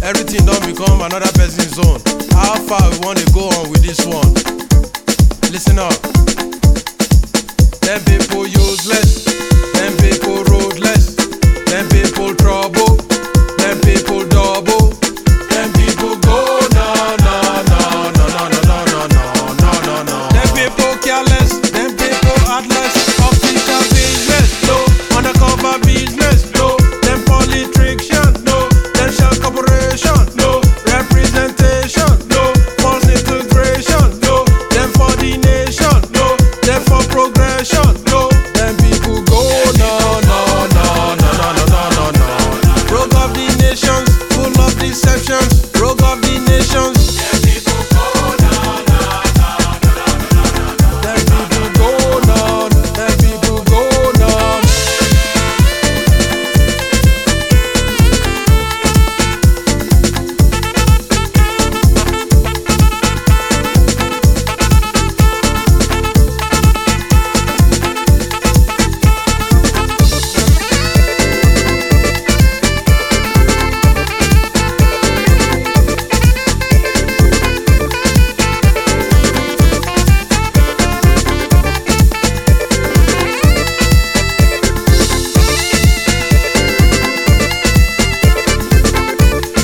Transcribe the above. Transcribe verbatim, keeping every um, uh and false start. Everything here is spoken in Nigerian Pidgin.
Everything don't become another person's own. How far we want to go on with this one? Listen up. Them people useless, them people roadless, them people trouble.